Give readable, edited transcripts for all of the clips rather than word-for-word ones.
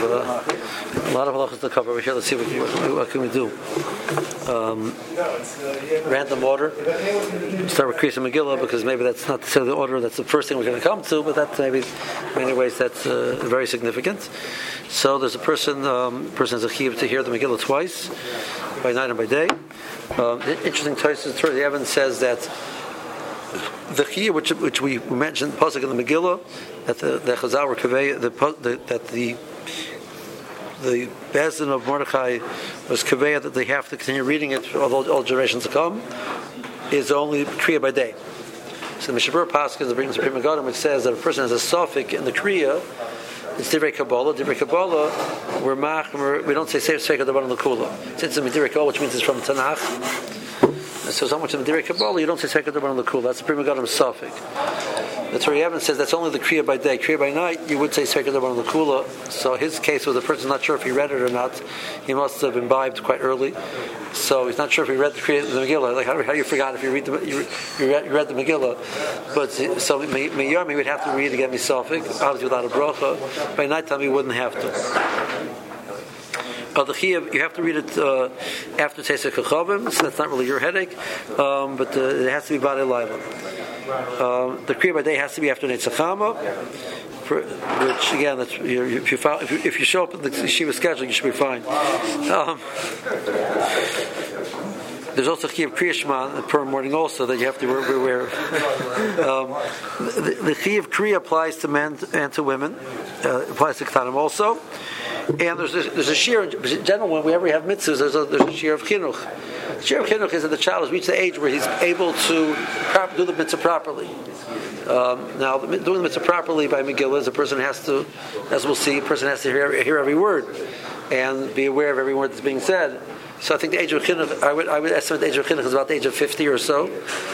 halachas to cover over here. Let's see what can we do. Random order. Start with Kriyas Megillah because maybe that's not necessarily the order. That's the first thing we're going to come to, but that's maybe in many ways that's very significant. So there's a person has a chiyuv to hear the Megillah twice, by night and by day. Interesting choices. The Evan says that the chiyuv which we mentioned, pasuk in the Megillah, that the Chazal were kaveh, that the Bezdin of Mordechai was kaveh that they have to continue reading it all generations to come, is only kriya by day. So the Mishabur Pasuk brings the Pri Megadim, which says that a person has a suffix in the kriya. It's Divrei Kabbalah. Divrei Kabbalah, we don't say Sefer Davar L'Kula. Since it's Divrei Kabbalah, which means it's from Tanakh. So much in the Divrei Kabbalah, you don't say Sefer Davar L'Kula. That's the Pri Megadim suffix. The Torah Yevon says that's only the Kriya by day. Kriya by night, you would say Sefer Davar L'Kula. So his case was the person's not sure if he read it or not. He must have imbibed quite early. So he's not sure if he read the Kriya, the Megillah. Like how you forgot if you read you read the Megillah? But so Meyom he would have to read again Misafik, obviously without a bracha. By night time he wouldn't have to. The chiyuv, you have to read it after Teisei Kachavim, so that's not really your headache, but it has to be Badei Laila. The Kriya by day has to be after Netzachama, which again, if you show up in the Yeshiva schedule, you should be fine. There's also Chiyuv Kriya Shema per morning also that you have to be aware of. The Chiyuv Kriya applies to men and to women, applies to Ketanim also. And there's a shir in general when we ever have mitzvahs. There's a shir of chinuch. The shir of chinuch is that the child has reached the age where he's able to do the mitzvah properly. Now, doing the mitzvah properly by Megillah is a person has to, as we'll see, a person has to hear every word and be aware of every word that's being said. So I think the age of chinuch, I would estimate the age of chinuch is about the age of 50 or so.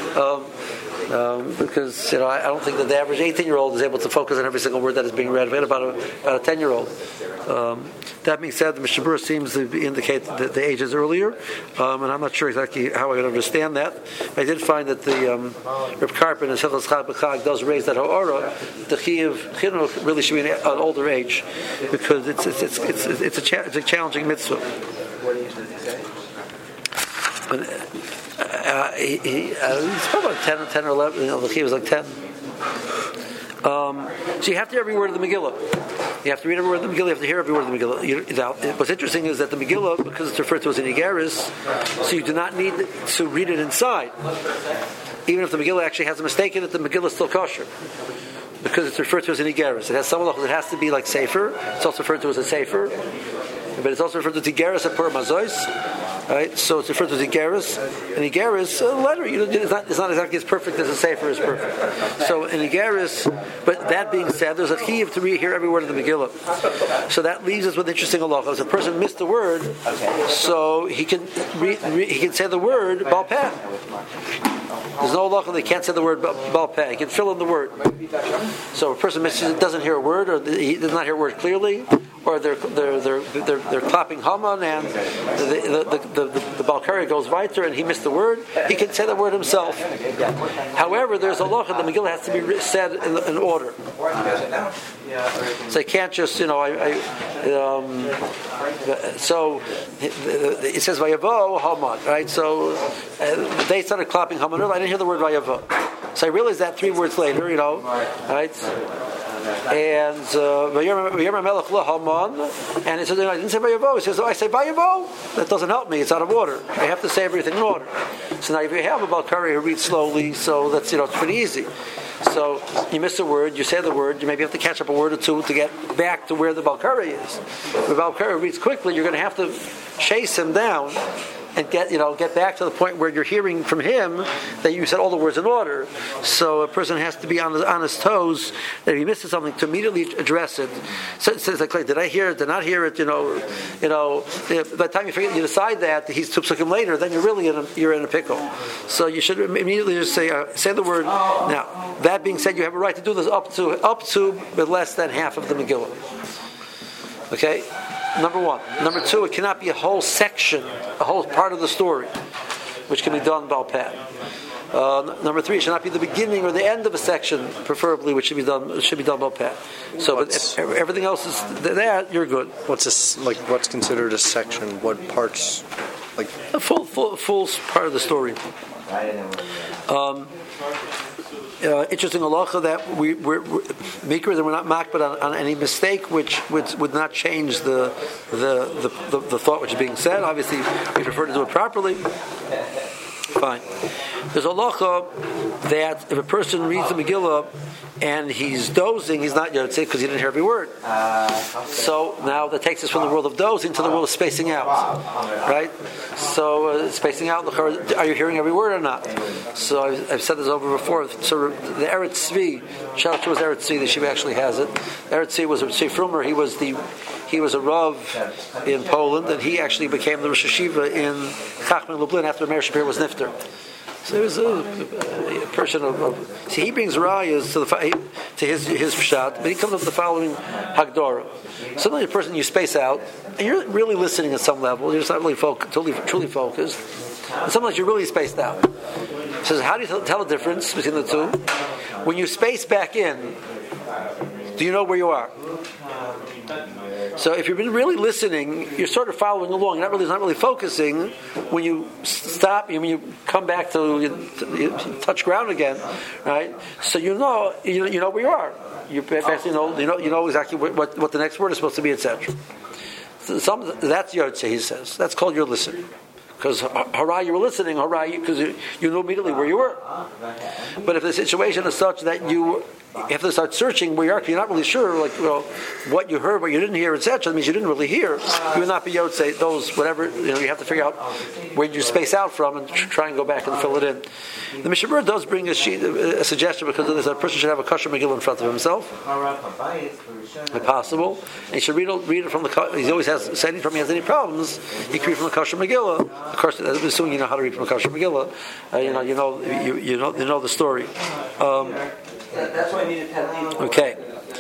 Because I don't think that the average 18-year-old is able to focus on every single word that is being read. Forget about a 10-year-old. That being said, the Mishabur seems to indicate that the age is earlier, and I'm not sure exactly how I would understand that. I did find that the Reb Karpin in Sechel Chag B'Chag does raise that ha'ara. The Chiyuv Chinuch really should be an older age because it's a challenging mitzvah. He's probably about 10 or 11. The Chiyuv was like 10. So you have to hear every word of the Megillah. You have to read every word of the Megillah. You have to hear every word of the Megillah. What's interesting is that the Megillah, because it's referred to as an Igeris, so you do not need to read it inside. Even if the Megillah actually has a mistake in it, the Megillah is still kosher. Because it's referred to as an Igeris. It has some halachos. It has to be like Sefer. It's also referred to as a Sefer. But it's also referred to Tigeris and Pur Mazois. Right? So it's referred to as Igeris. And Igeris, a letter, it's not exactly as perfect as a Sefer is perfect. So in Igeris, but that being said, there's a chiyuv to hear every word of the Megillah. So that leaves us with interesting halacha. If a person missed the word, so he can say the word Baal Peh. There's no halacha they can't say the word Baal Peh. He can fill in the word. So if a person misses it, doesn't hear a word, or he does not hear a word clearly, or they're clapping Haman, and the Balkari goes weiter, and he missed the word. He can say the word himself. However, there's a halacha the Megillah has to be said in order. So you can't just so it says Vayavo Haman, right? So they started clapping Haman. I didn't hear the word Vayavo. So I realized that 3 words later, right? And Vayomer Melech lo Haman, and it says I didn't say Vayavo. It says I say Vayavo. That doesn't help me. It's out of order. I have to say everything in order. So now if you have a Balkari who reads slowly, so that's it's pretty easy. So you miss a word, you say the word, you maybe have to catch up a word or two to get back to where the Balkari is. If the Balkari reads quickly, you're going to have to chase him down and get back to the point where you're hearing from him that you said all the words in order. So a person has to be on his toes that if he misses something to immediately address it. So it says like, did I hear it? Did not hear it? By the time you decide that he's tupsukim later, then you're in a pickle. So you should immediately just say the word. Now that being said, you have a right to do this up to but less than half of the Megillah. Okay. Number 1. Number 2, it cannot be a whole section, a whole part of the story, which can be done Baal Peh. Number 3, it should not be the beginning or the end of a section, preferably, which should be done bal peh. So, but if everything else is there, you're good. What's this like? What's considered a section? What parts? Like a full part of the story. Interesting halacha that we're mikra that we're not makbid on any mistake which would not change the thought which is being said. Obviously, we prefer to do it properly. Fine. There's a halacha that if a person reads the Megillah and he's dozing, he's not yotzei because he didn't hear every word. So now that takes us from the world of dozing to the world of spacing out, right? So spacing out, are you hearing every word or not? So I've said this over before. So the Eretz Tzvi, shout out to his Eretz Tzvi, the Shiva actually has it. Eretz Tzvi was a Tzvi Frumer. He was a Rav in Poland, and he actually became the Rosh Hashiva in Chachman Lublin after Meir Shapir was nifter. So he was a person of see, he brings rayas to his pshat, but he comes up with the following hagdara. Suddenly, a person you space out, and you're really listening at some level. You're just not really truly focused. And sometimes you're really spaced out. He says, how do you tell the difference between the two? When you space back in, do you know where you are? So if you've been really listening, you're sort of following along. You're not really focusing. When you stop, when you come back to you touch ground again, right? So you know where you are. You know exactly what the next word is supposed to be, etc. So that's yotzei, he says. That's called your listening. Because hurrah, you were listening, hurrah, because you knew immediately where you were. But if the situation is such that you have to start searching where you are, because you're not really sure, what you heard, what you didn't hear, etc., that means you didn't really hear. You would not be yotzei those, whatever, you have to figure out where you space out from and try and go back and fill it in. The Mishnah Berurah does bring a suggestion because of this, a person should have a kosher Megillah in front of himself, if possible. And he should read it from the. He always has said if he has any problems, he can read from the kosher Megillah. Of course, assuming you know how to read from the kosher Megillah, you know the story. That's why I needed pen. Okay.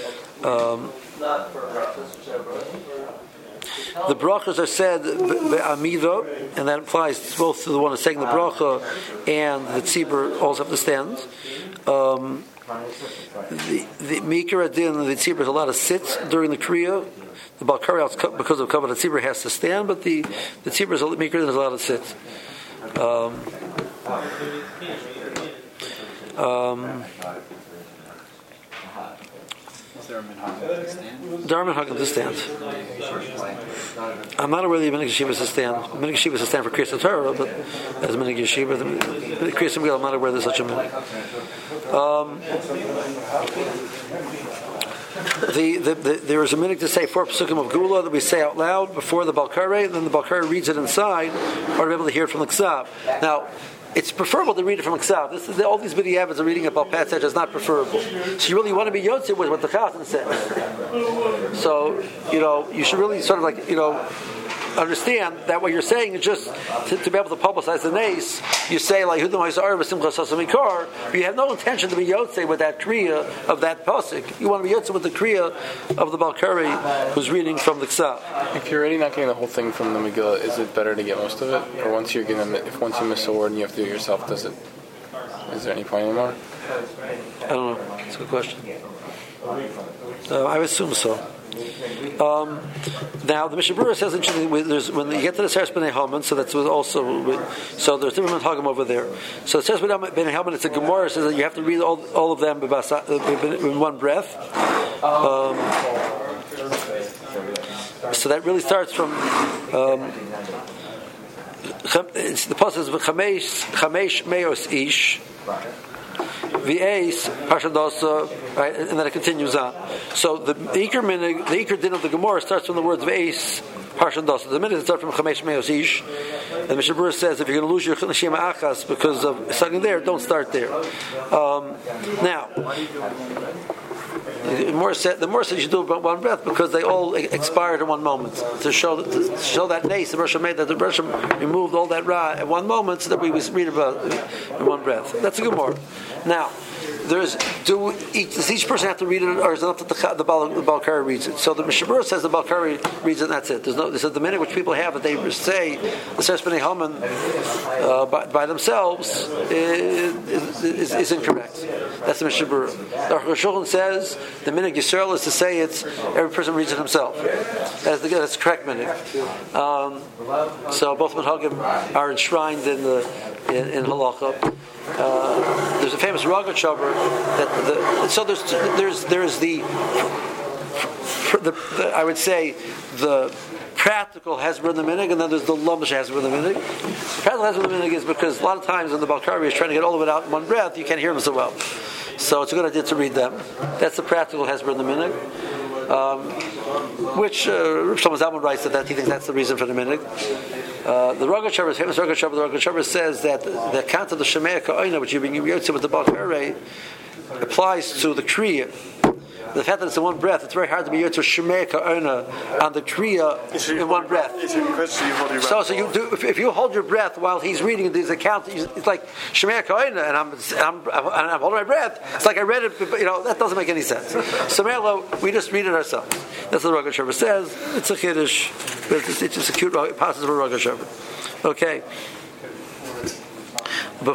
The brachas are said be'amida, and that applies both to the one who's saying the bracha and the tzibur also have to stand. The Mikra Adin, the tzibur is allowed to sit during the kriya. The Balkari, because of Kavod tzibur, has to stand, but the tzibur is Mikra is allowed to sit. There are minhagim to stand. I'm not aware that the minhag yeshiva is to stand. Minhag yeshiva is to stand for Kriyas Torah, but as minhag yeshiva, the Kriyas Megillah, I'm not aware there's such a minhag. There is a minhag to say 4 psukim of Gula that we say out loud before the Balkari, and then the Balkari reads it inside, or to be able to hear it from the Ksav. Now, it's preferable to read it from Ksav. All these b'di'evos are reading about passage is not preferable. So you really want to be yotzei with what the Chazan says. So you should really sort of understand that what you're saying is just to be able to publicize the nace. You say like but you have no intention to be yotzei with that kriya of that pasuk. You want to be yotzei with the kriya of the Balkari who's reading from the Ksav. If you're already not getting the whole thing from the Megillah, is it better to get most of it, or once you miss a word and you have to do it yourself, is there any point anymore? I don't know. It's a good question. I assume so. Now the Mishnah Berurah says interestingly, when you get to the Seres B'nai Haman, so that's also so there's different Hagam over there. So the Seres B'nai Haman, it's a Gemara, says that you have to read all of them in one breath. So that really starts from it's the pasuk is Chamesh Meos Ish. V'eis Parshadosa, right, and then it continues on. So the Iker din of the Gemara starts from the words V'eis Parshadosa. The minute it starts from Chamesh Meos Ish, and Mishnah Berurah says if you're going to lose your Shema Achas because of something there, don't start there. Now, the more said you should do about one breath because they all expired in one moment to show that nace the Rosh made that the Rosh removed all that ra at one moment so that we read about in one breath. That's a Gemara. Now, does each person have to read it, or is it enough that the Balkari reads it? So the Mishabura says the Balkari reads it, and that's it. This is the minute which people have that they say the Seres B'nai Haman by themselves is incorrect. That's the Mishabura. The Aruch HaShulchan says the minute Yisrael is to say it's every person reads it himself. That's the correct minute. So both minhagim are enshrined in halacha. There's a famous Raga Chaber that there's the I would say the practical Hezbollah in the minig, and then there's the Lomdish Hezbollah in the minig. The practical Hezbollah in the minig is because a lot of times when the Balkari is trying to get all of it out in one breath, you can't hear them so well. So it's a good idea to read them. That's the practical Hezbollah in the minig. Which Shlomo Zalman writes that he thinks that's the reason for the minig. The Raga Chaber, famous Raga Chaber, the Raga Chaber says that the account of the Shemei Ka'ina, which you're being yotze with the Balkari, applies to the Kriya. The fact that it's in one breath, it's very hard to be yotze Shemei Ka'ina on the Kriya in one breath. So you do if you hold your breath while he's reading these accounts, it's like Shemei Ka'ina, and I'm holding my breath. It's like I read it, but that doesn't make any sense. So we just read it ourselves. That's what the Raga Chaber says. It's a kiddush. It's just a cute passage of a Raga Chaber. Okay. The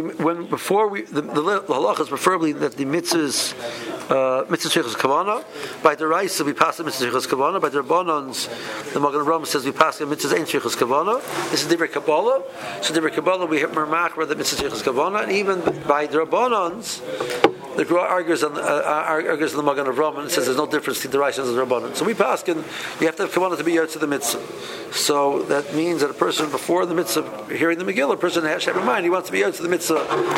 halacha is preferably that the mitzvahs sheichus kavana. By the Raisa we pass the mitzvah sheichus kavana. By the Rabbanans, the Magen Avraham says we pass the mitzvahs ain't sheichus kavana. This is Divrei Kabbalah. So Divrei Kabbalah we have mermachra the mitzvah sheichus kavana, and even by the Rabbanans, the Gra argues on the Magen Avraham and says there's no difference between the Raisa and the Rabbanan. So we pass you have to have kavana to be yotze the mitzvah. So that means that a person before the mitzvah hearing the Megillah, a person has to have in mind he wants to be yotze the mitzvah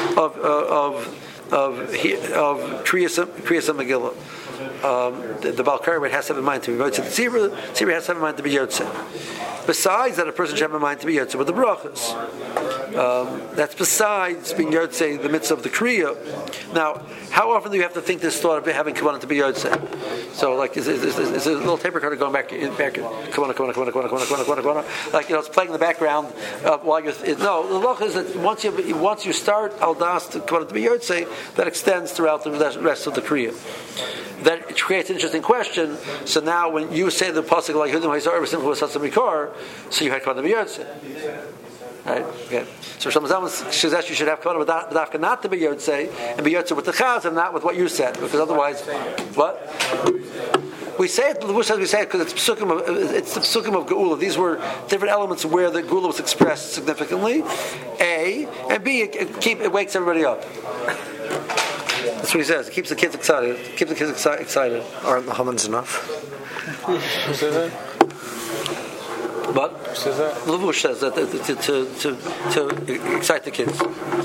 of Kriyas Megillah. The Balkari has to have in mind to be yotze. The Tzibur has to have in mind to be yotze. Besides that, a person should have in mind to be yotze with the brachas. That's besides being yotze the mitzvah of the Kriya. Now, how often do you have to think this thought of having kavanah to be yotze? So, like, is a little tape recorder going back, kavanah. Like, it's playing in the background while you're. No, the law is that once you start al das to kavanah to be yotze, that extends throughout the rest of the Kriya. That creates an interesting question. So now, when you say the pasuk like Yehudim Haysar every single was Mikar, so you had kavanah to be yotze. Right? Okay. So Shlomo Zalman says you should have kavanah with not to be yotze and be yotze with the chaz and not with what you said, because otherwise, what we say it. The Bush says we say it because it's the psukim of Geula. These were different elements where the Geula was expressed significantly. A and B, it wakes everybody up. That's what he says. It keeps the kids excited. Excited. Aren't the Hamans enough? Who says that? But Levush says that to excite the kids.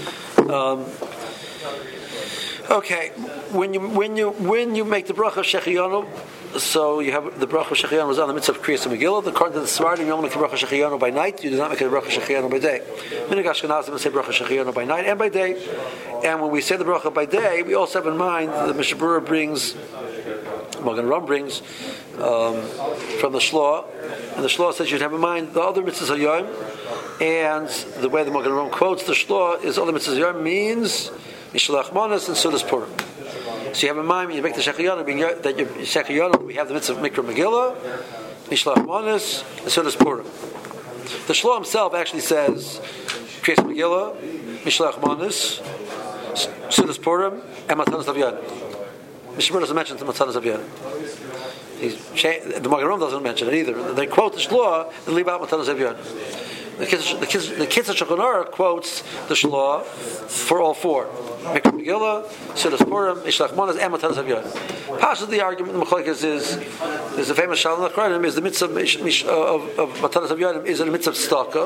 Okay, when you make the bracha Shechianu, so you have the bracha Shechianu was on the mitzvah of Kriyas Megillah. According to the Svardim, you only make the bracha Shechianu by night. You do not make the bracha Shechianu by day. Minig Ashkenazim say bracha Shechianu by night and by day. And when we say the bracha by day, we also have in mind the Mishabura brings, Magen Avraham brings from the Shloah, and the Shloah says you'd have in mind the other mitzvahs hayom, and the way the Magen Avraham quotes the Shloah is other mitzvahs hayom means Mishlach Manas and Sudas Purim. So you have in mind when you make the Shechianu that your Shechianu we have the mitzvah of Mikra Megillah, Mishlach Manas and Sudas Purim. The Shloah himself actually says Kriyas Megillah, Mishlach Manas, Sudas Purim, and Matanas Avyan. Mishabur doesn't mention the Matanas Avyan. The Magen Avraham doesn't mention it either. They quote the Shloah and leave out Matanas Avyan. The Kitzur Shulchan Aruch quotes the Shloah for all four: Mikra Megillah, Sudas Purim, Mishlach Manas, and Matanas Avyan. Part of the argument in the Machlokes is the famous Shalom Achronim is the mitzvah of Matanas Avyan is a mitzvah of tzedakah.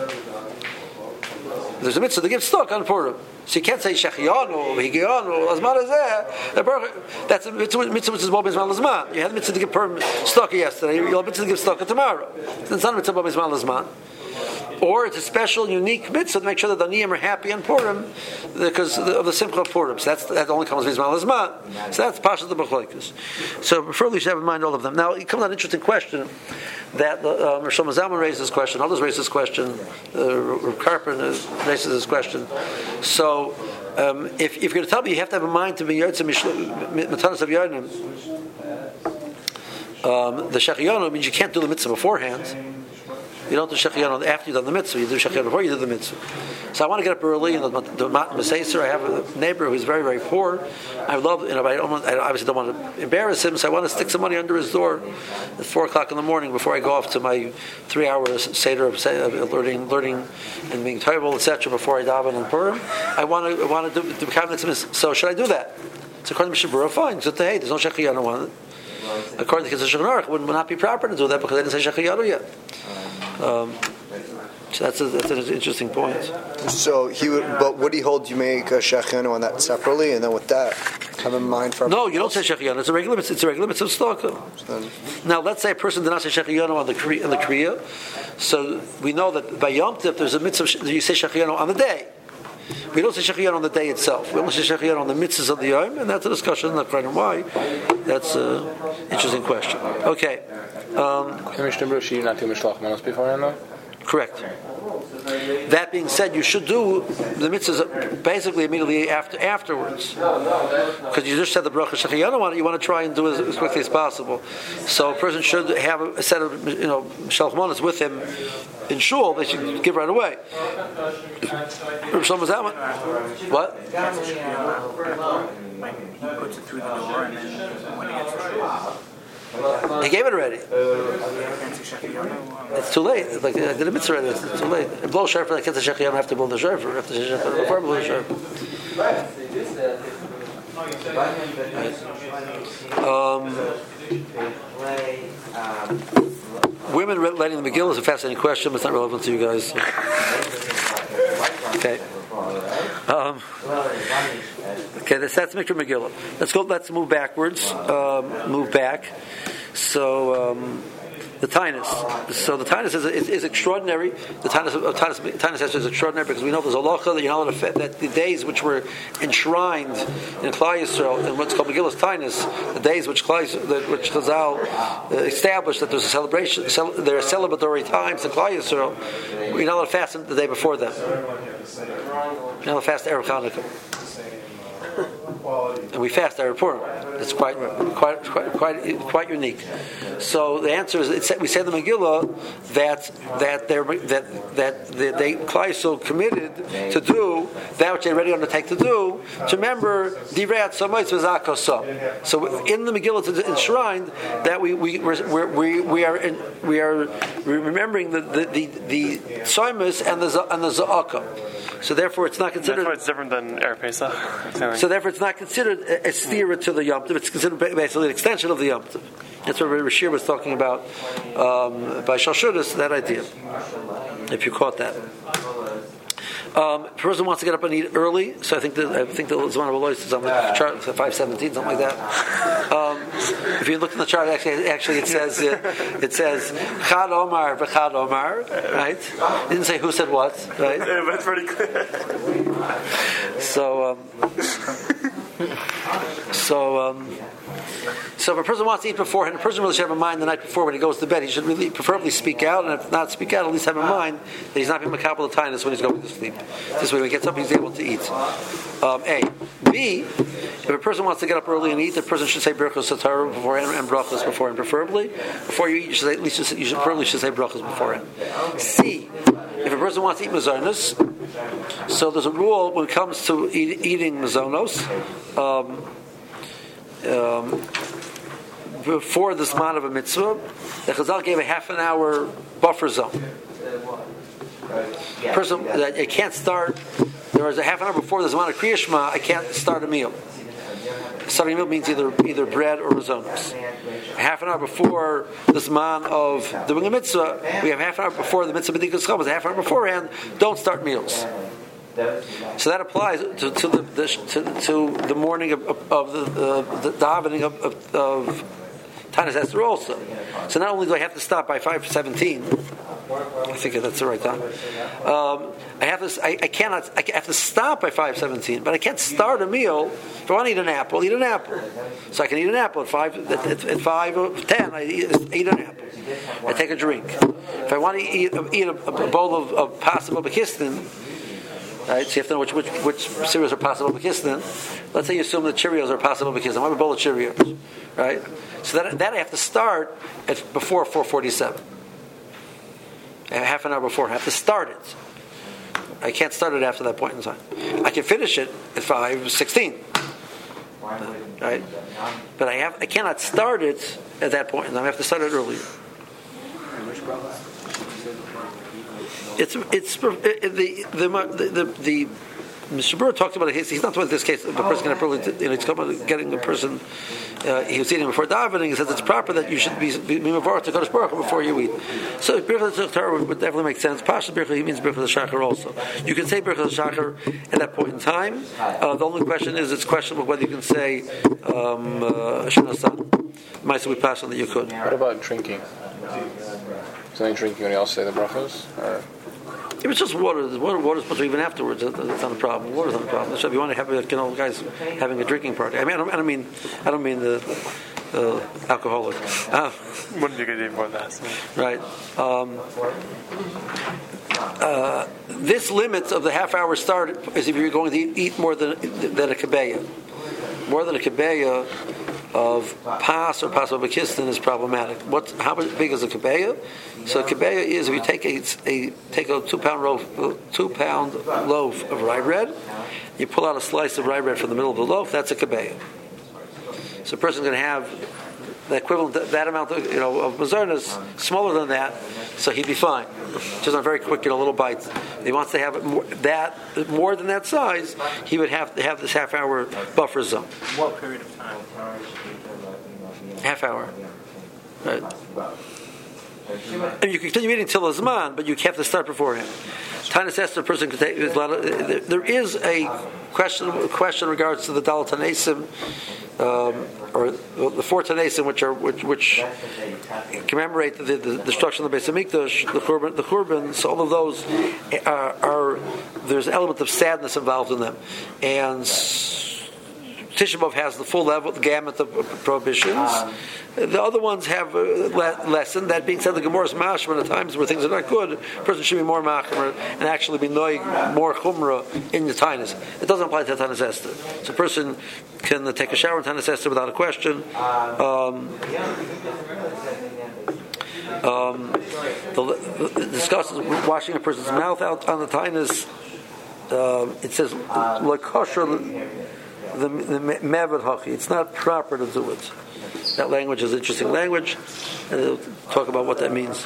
There's a mitzvah to give stock on Purim. So you can't say Shechianu, Higianu, Azman Azeh. That's a mitzvah which is Bo Bizman Lazman. You had a mitzvah to give Purim stock yesterday, you'll have a mitzvah to give stock tomorrow. It's not a mitzvah Bo Bizman Lazman. Or it's a special, unique mitzvah to make sure that the Aniyim are happy on Purim because of the Simcha of Purim. So that only comes with Bizman Lazman. So that's Pasha of the Machlokes. So preferably you should have in mind all of them. Now, it comes an interesting question that Shlomo Zalman raises this question, others raise this question, Rav Karpin raises this question. So if you're going to tell me you have to have a mind to be Yotze Matanas of Yonim, the Shechianu means you can't do the mitzvah beforehand. You don't do Shechianu after you've done the mitzvah. You do Shechianu before you do the mitzvah. So I want to get up early and the Matan B'Seiser. I have a neighbor who's very, very poor. I love, I obviously don't want to embarrass him, so I want to stick some money under his door at 4 o'clock in the morning before I go off to my 3 hours Seder of learning and being terrible, etc. before I daven on Purim. I want to do the mitzvah. So should I do that? So according to Mishabura, fine. So hey, there's no Shechianu on it. According to the Shulchan Aruch, it would not be proper to do that because they didn't say Shechianu yet. So that's an interesting point. So but would he hold you make a Shechianu on that separately, and then with that have in mind for? No, you don't say Shechianu. It's a regular mitzvah stalker. Now, let's say a person did not say Shechianu on the Kriya, so we know that by Yom Tov there's a mitzvah you say Shechianu on the day. We don't say Shechianu on the day itself. We only say Shechianu on the mitzvahs of the Yom, and that's a discussion. Not quite why. That's an interesting question. Okay. Correct. That being said, you should do the mitzvahs basically immediately afterwards, because you just said the bracha Shechianu on it. You want to try and do it as quickly as possible. So a person should have a set of Shalach Manos with him in shul. They should give right away. What? He puts it through the door, and then when he gets to he gave it already. It's too late. It's like I did a mitzvah already. It's too late. And blow shofar like it's a Shechianu. I have to blow the shofar. I have to say shofar before I blow the shofar. Women letting the Megillah is a fascinating question, but it's not relevant to you guys. Okay. Okay, that's Mikra Megillah. Let's move backwards. Move back. So the Tainus. So the Tainus is extraordinary. The Tainus is extraordinary because we know there's a halacha that you're not allowed to, that the days which were enshrined in Klal Yisrael in what's called Megillah's Tainus, the days which Chazal established that there's a celebration, there are celebratory times in Klal Yisrael. You're not allowed to fast the day before them. You're not allowed to fast Erev Chanukah. And we fast Erev Purim. It's quite unique. So the answer is, we say in the Megillah that they Klal Yisrael committed to do that which they already undertake to do. To remember Divrei Tzomos v'Zakosam. So in the Megillah it's enshrined that we are remembering the Tzomos and the Za'aka. So therefore, it's not considered. Therefore, it's different than Erev Pesach. So therefore, it's not considered a stira to the Yom Tov. It's considered basically an extension of the Yom Tov. That's what Rashir was talking about by Shalshudas. That idea, if you caught that. A person wants to get up and eat early, so I think the Zman of Elois is on the chart, 5:17, something like that. If you look in the chart, actually it says Chad Omar v'Chad Omar, right? It didn't say who said what, right? Yeah, that's pretty clear. So if a person wants to eat beforehand, a person really should have in mind the night before when he goes to bed. He should really preferably speak out, and if not speak out, at least have in mind that he's not being makabel the Tainus when he's going to sleep. This way, when he gets up, he's able to eat. A. B. If a person wants to get up early and eat, the person should say Birchos Satar beforehand and Brachos beforehand. Preferably, before you eat, you should probably say Brachos beforehand. C. If a person wants to eat Mazonos, so there's a rule when it comes to eating Mazonos. Before the Zman of a mitzvah, the Chazal gave a half an hour buffer zone. Person that it can't start. There was a half an hour before the Zman of Kriya Shema. I can't start a meal. Starting a meal means either bread or mazonos. A half an hour before the Zman of doing a mitzvah, we have half an hour before the mitzvah b'dikas chametz. A half an hour beforehand, don't start meals. So that applies to the morning of the davening of Tainus Esther also. So not only do I have to stop by 5:17, I think that's the right time. I have to stop by 5:17, but I can't start a meal. If I want to eat an apple, eat an apple. So I can eat an apple at 5:10. I eat an apple. I take a drink. If I want to eat a bowl of pasta b'kistin, Right? So you have to know which cereals are possible b'kisnin. Let's say you assume that Cheerios are possible b'kisnin. I have a bowl of Cheerios, right? So that I have to start at before 4:47. Half an hour before. I have to start it. I can't start it after that point in time. I can finish it at 5:16. Right? But I cannot start it at that point in time. I have to start it earlier. It's the Mr. Burr talked about a case. He's not talking about this case. The person can probably, he's talking about getting a person. He was eating before davening. He says it's proper that you should be mevarach to Kodesh Baruch Hu before you eat. So birchas Torah would definitely make sense. Pasha birchas, he means birchas Shachar also. You can say birchas Shachar at that point in time. The only question is, it's questionable whether you can say Shanasan. Might we pass on that you could. What about drinking? Is only drinking when you also say the brachos? Or? If it's just water, water's supposed to even afterwards. That's not a problem. Water's not a problem. So if you want to have guys having a drinking party. I mean, I don't mean the alcoholic. What did you get for that? Right. This limit of the half hour start is if you're going to eat more than a kebeya. More than a kebeya of pas or pas b'kisnin is problematic. How big is a kebeya? So a kebeya is if you take a 2-pound loaf of rye bread, you pull out a slice of rye bread from the middle of the loaf. That's a kebeya. So a person's going to have the equivalent that amount of mazarnas smaller than that, so he'd be fine. Just on very quick, little bites. If he wants to have it more than that size, he would have to have this half-hour buffer zone. What period of time? Half hour. Right. And you can continue eating till the Zman, but you have to start beforehand. Tanis Esther, a person could take. There is a question in regards to the Dal Tanesim, or the 4 Tanesim, which commemorate the destruction of the Beis Hamikdash, the Churban. So all of those are there's an element of sadness involved in them, and Tisha B'Av has the full level, the gamut of prohibitions. The other ones have a lesson. That being said, the Gemara's mashma at times where things are not good, a person should be more machmer and actually be noig more chumrah in the tainus. It doesn't apply to Tanis Esther. So a person can take a shower in Tanis Esther without a question. Discusses washing a person's mouth out on the tainus. It says l'kosher the mevad hachi. It's not proper to do it. That language is interesting language, and they'll talk about what that means.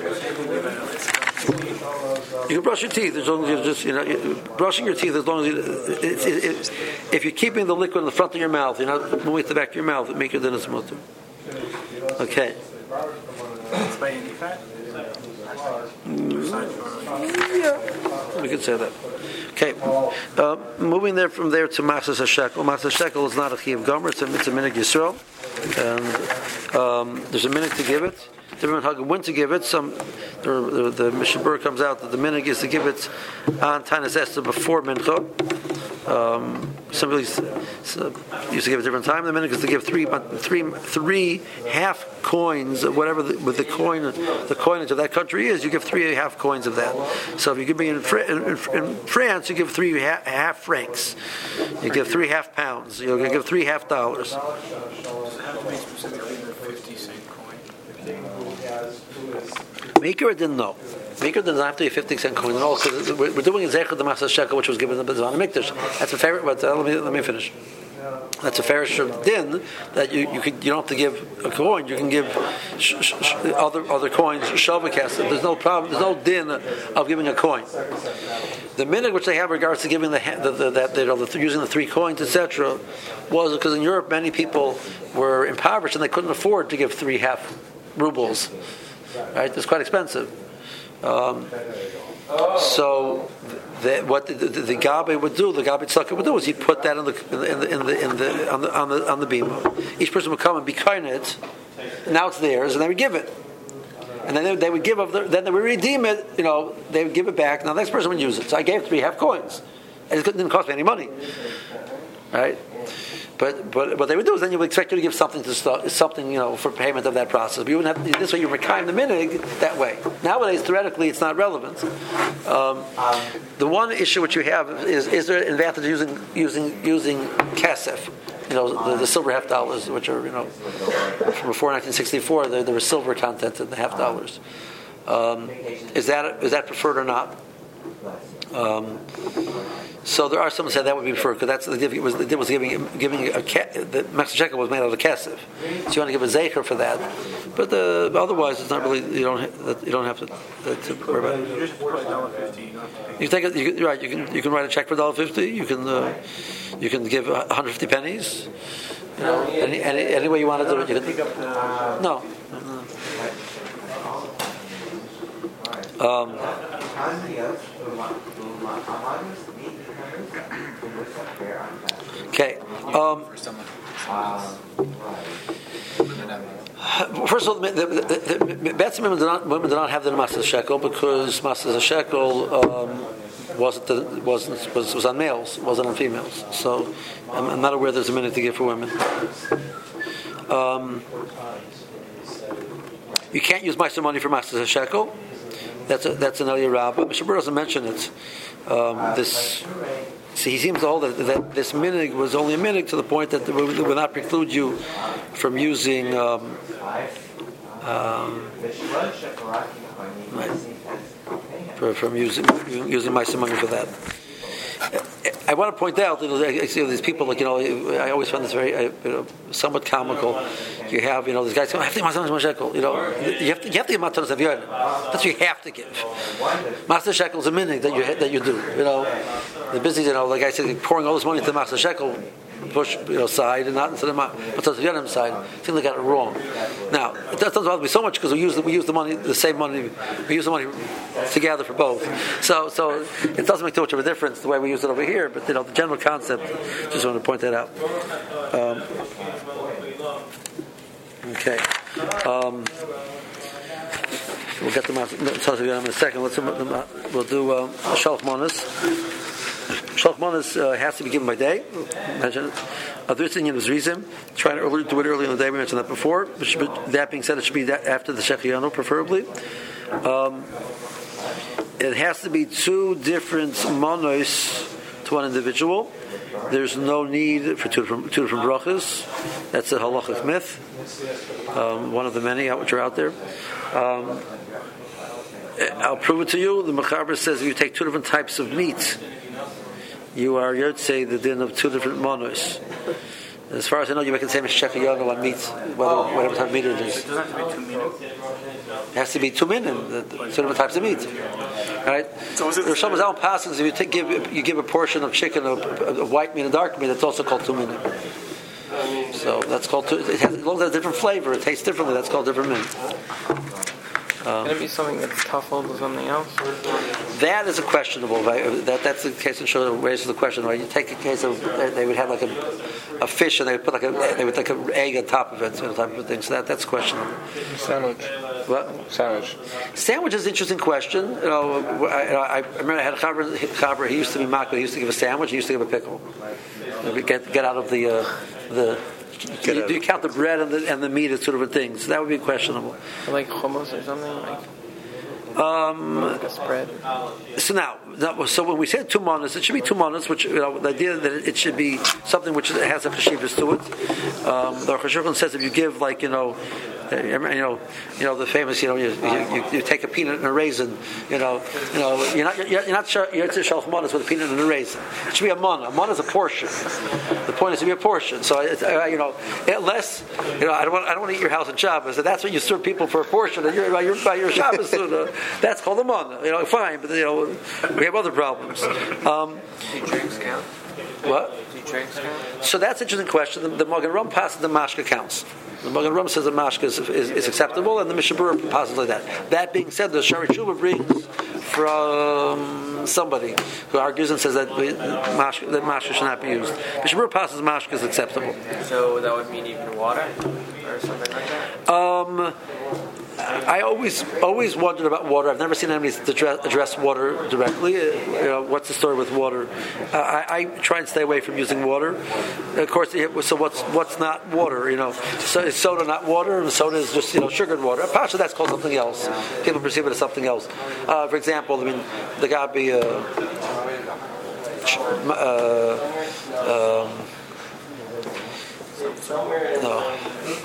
You can brush your teeth as long as you're just, brushing your teeth as long as if you're keeping the liquid in the front of your mouth, you're not moving it to the back of your mouth, it makes your dinner smoother. Okay. It's by any fat? Yeah, we could say that. Okay, moving from there to Masas HaShekel. Masas HaShekel is not a Chiyav Gomer, it's a Minig Yisrael, and there's a minute to give it. Different Hagam when to give it. The Mishnah Berurah comes out that the minig is to give it on Tanis Esther before Mincha. Some people used to give a different time. The minig is to give three half coins of whatever the coinage of that country is. You give 3 half coins of that. So if you could be in France, you give 3 half francs. You give 3 half pounds. You give 3 half dollars. Does it have to be specifically the 50-cent coin? Maker didn't know. Maker doesn't have to be a 50-cent coin at all. Because we're doing Zechut the Masas Shekel, which was given in the Bezvan Mikdash. That's a fair. But let me finish. That's a fair din that you don't have to give a coin. You can give other coins. Shalvakas. There's no problem. There's no din of giving a coin. The minhag which they have regards to giving using the 3 coins, etc., was because in Europe many people were impoverished and they couldn't afford to give 3 half rubles. Right? It's quite expensive. So what the Gabe would do, the Gabe Tzedakah would do, is he'd put that on the bima. Each person would come and be kind it. Now it's theirs, and they would give it. And then they would give then they would redeem it. They would give it back. Now the next person would use it. So I gave 3 half coins, and it didn't cost me any money, right? But what they would do is then you would expect you to give something to start, something for payment of that process. But you wouldn't have this way. You're reclaiming the minig that way. Nowadays, theoretically, it's not relevant. The one issue which you have is there an advantage using kesef? The silver half dollars, which are from before 1964, there was silver content in the half dollars. Is that preferred or not? So there are some who say that would be preferred because that's the difference. The difference giving the Mexican shekel was made out of kesef, so you want to give a zecher for that. But otherwise, it's not really. You don't have to worry about it. You just put $1.50. You take it. You can write a check for $1.50. You can give 150 pennies. Any way you want to do it. You can, no. Okay. First of all, the Betzim women do not have the Masas shekel because Masas shekel was on males, wasn't on females. So I'm not aware there's a minute to give for women. You can't use Meister money for Masas shekel. That's an Eliyah Rabbah. Mr. Burr doesn't mention it. He seems to hold that this minig was only a minig to the point that it would not preclude you from using from using my money for that. I want to point out that these people, I always find this very somewhat comical. You have, these guys say, I have to give Masas shekel. You have to give Matanos Avyonim. That's what you have to give. Masas shekel is a minig that you do. The business, like I said, pouring all this money into the Masas shekel push side and not into the Matanos Avyonim side. I think they got it wrong. Now it doesn't bother me so much because we use the money, the same money. We use the money together for both. So it doesn't make too much of a difference the way we use it over here. But the general concept, just want to point that out. Okay. We'll get the Matanos Avyonim in a second. We'll do Shalach Manos. Shalach Manos has to be given by day. Mention it. This thing was reason. Trying to do it early in the day. We mentioned that before. That being said, it should be after the Shechianu, preferably. It has to be two different manos to one individual. There's no need for two different brachas. That's a halachic myth. One of the many which are out there. I'll prove it to you. The Mechaber says if you take two different types of meat, you are Yotzei the din of two different manos. As far as I know, you make the same as Shechianu on meat, whatever type of meat it is. It doesn't have to be 2 minutes. It has to be 2 minim, two different types of meat. Right? So there's some Zal passes. If you give a portion of chicken, of white meat and dark meat, it's also called 2 minim. So that's called as long as it has a different flavor, it tastes differently. That's called different minim. Can it be something that's coupled with something else? That is a questionable. That's the case in Shul raises the question. Right? You take a case of they would have like a fish and they would put an egg on top of it, type of thing. So that's questionable. Sandwich. What? Sandwich is an interesting question. I remember I had a chaver. He used to be makbid. He used to give a sandwich. He used to give a pickle. Get out of the. Do you count the bread and the meat as two different things? That would be questionable. Like hummus or something? Like a spread. So when we say 2 manos, it should be 2 manos, which the idea that it should be something which has a cheshivas to it. The Rosh Hashanah says if you give the famous you take a peanut and a raisin, you're not shalach manos with a peanut and a raisin. It should be a mana. A mana is a portion. The point is to be a portion. So unless I don't want to eat your house on Shabbos. And that's when you serve people for a portion. And you're by your Shabbos Suda. That's called a mana. Fine, but we have other problems. Do drinks count? What? Do drinks count? So that's an interesting question. The Magen Ram passes the mashka counts. The Magen Ram says the mashka is acceptable, and the Mishnah Berurah passes like that. That being said, the Shari Tshuva brings from somebody who argues and says that mashka should not be used. Mishnah Berurah passes mashka is acceptable. So that would mean even water or something like that? I always wondered about water. I've never seen anybody address water directly. What's the story with water? I try and stay away from using water. Of course, so what's not water? So is soda not water? And soda is just sugared water. Pasha, that's called something else. People perceive it as something else. For example, the guy be no.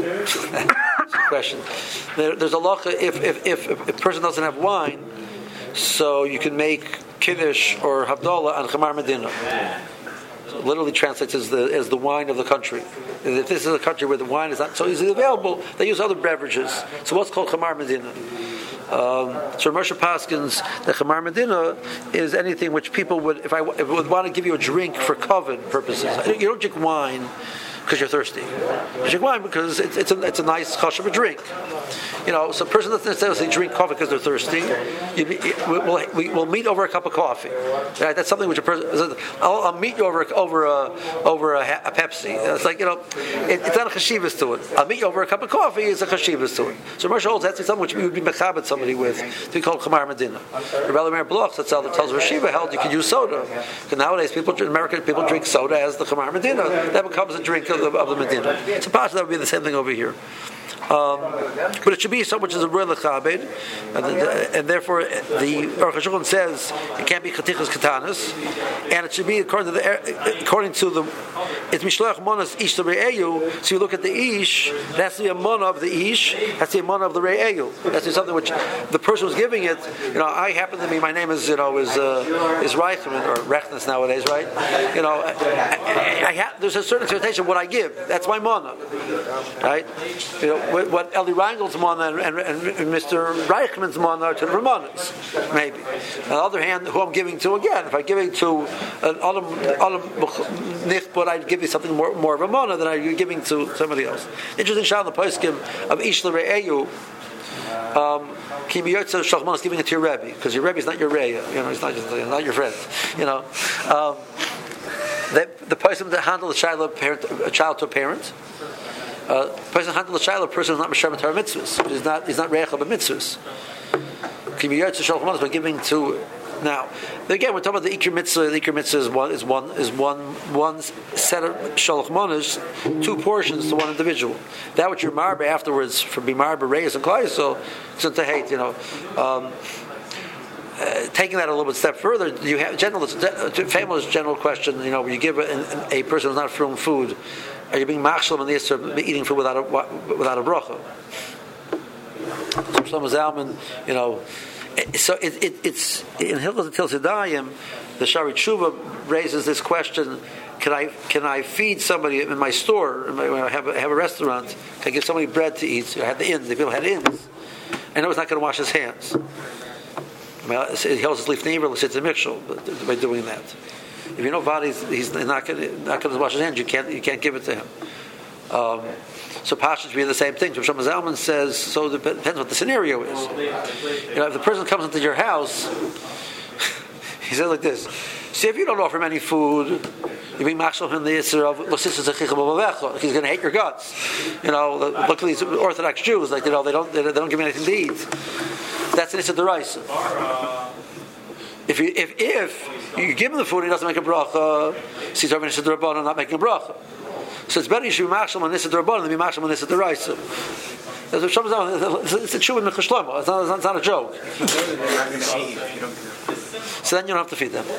Question. There's a lacha if a person doesn't have wine, so you can make kiddush or havdalah on chamar medina. So literally translates as the wine of the country. If this is a country where the wine is not so easily available, they use other beverages. So what's called chamar medina? So Moshe Paskins, the chamar medina is anything which people would, if would want to give you a drink for kavod purposes. You don't drink wine because you're thirsty. You drink wine because it's a nice chashuv drink. So a person doesn't necessarily drink coffee because they're thirsty. We'll meet over a cup of coffee. Right? That's something which a person says, I'll meet you over a Pepsi. It's like it's not a chashivas to it. I'll meet you over a cup of coffee. It's a chashivas to it. So Moshe holds that's something which we would be mechabed somebody with to be called chamar medina. Rabbi Meir Bloch that tells Rosh Yeshiva held you can use soda. Because nowadays American people drink soda as the chamar medina. That becomes a drink of the medina. So possibly that would be the same thing over here. But it should be so much as a real lechabed, and therefore the Aruch HaShulchan says it can't be chatichas katanas, and it should be according to the it's mishloach monas ish to re'eyu. So you look at the ish, it has to be a mana of the ish, it has to be a mana of the re'eyu. That's something which the person who's giving it. I happen to be. My name is Reichman or Rechnes nowadays, right? There's a certain expectation of what I give. That's my mana, right? What Eli Rangel's mana and Mr. Reichman's mana are to the Ramanas, maybe. On the other hand, who I'm giving to again, if I'm giving to an Adam Nichbot, I'd give you something more of a mana than I'm giving to somebody else. Interesting shah in the poskim of Ish L'Re'eyu. Kimiyotza Shalchman is giving it to your Rebbe because your Rebbe is not your Re'eh. He's not your friend. The person that handle a child to a parent. Person handle a child, a person who's not Meshamet Torah mitzvahs. He's not Re'echah b'mitzvahs. Kimiyotza Shalchman is by giving to. Now, again, we're talking about the Iker Mitzvah. The Iker Mitzvah is one set of Shalach Manas, two portions to one individual. That which you're marba afterwards for be marba Reyes and Klai, so it's to hate. Taking that a little bit step further, you have famous general question. When you give a person who's not from food, are you being machshel and the Yisr eating food without a bracha? Shlomo Zalman, So it's in Hilchos Netilas Yadayim, the Shari Tshuva raises this question: Can I feed somebody in my store? When I have a restaurant, can I give somebody bread to eat? I had the inns. The people had inns. I know he's not going to wash his hands. He holds his leaf neighbor, sits in Mikshel by doing that. If you know Vadi, he's not going to wash his hands. You can't give it to him. So Pasha should be the same thing. So Shlomo Zalman says, so it depends what the scenario is. If the person comes into your house, he says like this: see, if you don't offer him any food, you being machshel him the yisur of he's going to hate your guts. Look at these Orthodox Jews, they don't give me anything to eat. That's an yisur deraisa. If you give him the food, he doesn't make a bracha. He's over yisur derabanan, not making a bracha. So it's better you should be machshel on nisa derabanan than be machshel on nisa deraisa. It's a tshuva Mechas Shlomo. It's not a joke. So then you don't have to feed them.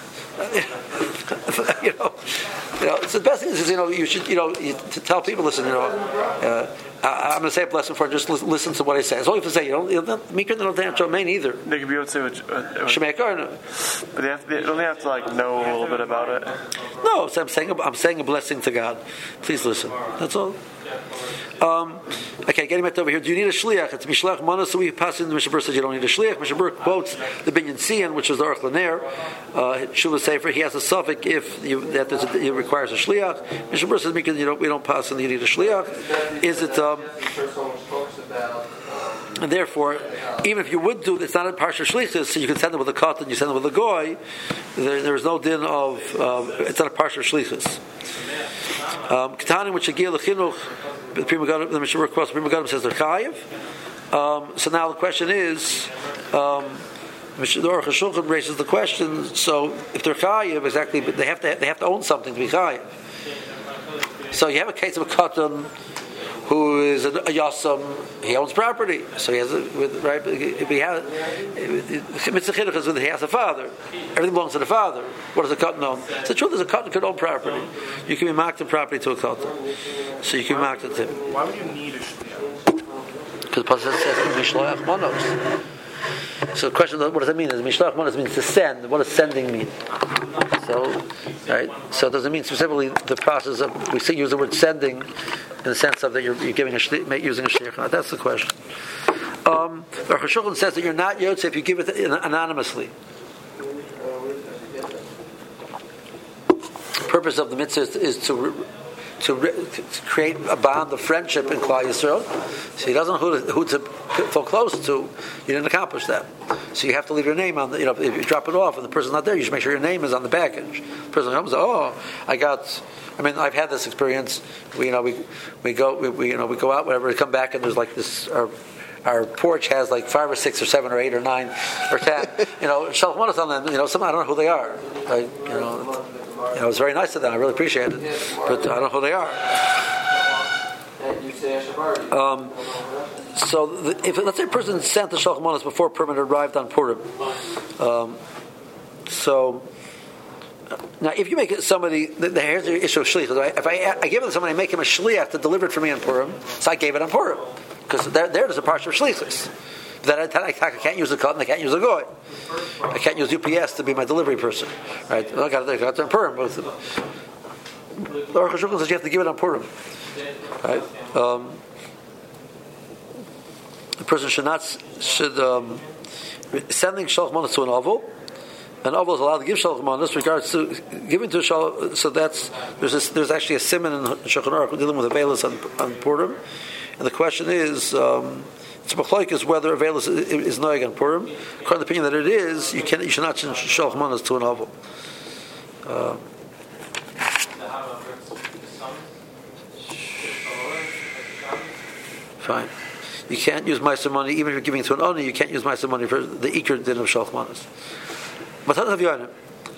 So the best thing is you should to tell people, listen, I'm going to say a blessing for it, just listen to what I say. That's all you have to say. You don't have to main either. They can be able to Shemekar, but they don't have to know a little bit about it. No, so I'm saying a blessing to God. Please listen. That's all. Okay, getting back over here. Do you need a shliach? It's mishlach mana. So we pass in the Mishnah Berurah says you don't need a shliach. Mishnah Berurah quotes the Binyan Sian, which is the Aruch Laner. Shuvah Sefer. He has a suffix if it requires a shliach. Mishnah Berurah says because we don't pass in you need a shliach. Is it? And therefore, even if you would do, it's not a parsha shlichus, so you can send them with a cut and you send them with a goy. There is no din of. It's not a parsha shlichus. Ketanim which agil lechinuch. The Mishnah Berurah quotes the Prima Gadim says they're chayiv. So now the question is, the Aruch HaShulchan raises the question. So if they're chayiv, exactly, but they have to own something to be chayiv. So you have a case of a katan who is a yasam. He owns property, so he has right. If he has mitzvah chinuch is when he has a father. Everything belongs to the father. What does a katan own? So the truth is a katan could own property. You can be marked in property to a katan, so you can be marked it to him. Why would you need a shliach? Because the pasuk says mishloach manos. So the question: what does that mean? Does mishloach manos means to send? What does sending mean? So, right. So it doesn't mean specifically the process of we use the word sending in the sense of that you're giving using a shliach. That's the question. The Aruch HaShulchan says that you're not yotze if you give it anonymously. The purpose of the mitzvah is to create a bond of friendship in Klal Yisrael. So he doesn't know who to feel close to. You didn't accomplish that. So you have to leave your name on the. If you drop it off and the person's not there, you should make sure your name is on the package. The person comes, I've had this experience. We go out, whatever. We come back and there's like this. Our porch has like 5 or 6 or 7 or 8 or 9 or 10. Shalom on them. Some I don't know who they are. It was very nice of them. I really appreciate it, but I don't know who they are. If let's say a person sent the Shalach Manos before Purim and arrived on Purim, now if you make it somebody, here's the issue of shliach. Right? If I give it to somebody, I make him a shliach to deliver it for me on Purim, so I gave it on Purim because there's a part of shlichus. That I can't use a cut and I can't use a goy. I can't use UPS to be my delivery person. Right? I got it on Purim. The Aruch HaShulchan says you have to give it on Purim. Right? The person should sending Shalach Manos to an Avol. An Avol is allowed to give Shalach Manos regards to giving to a Shalach. So there's actually a siman in Shulchan Aruch dealing with a Beilis on Purim. And the question is, it's machlokes whether Aveil is noeg on Purim. According to the opinion that it is, you should not send Shalach Manos to an Avol. Fine. You can't use Meiser money, even if you're giving it to an Oni, you can't use Meiser money for the Iker din of Shalach Manos. Matan Hav Yonim.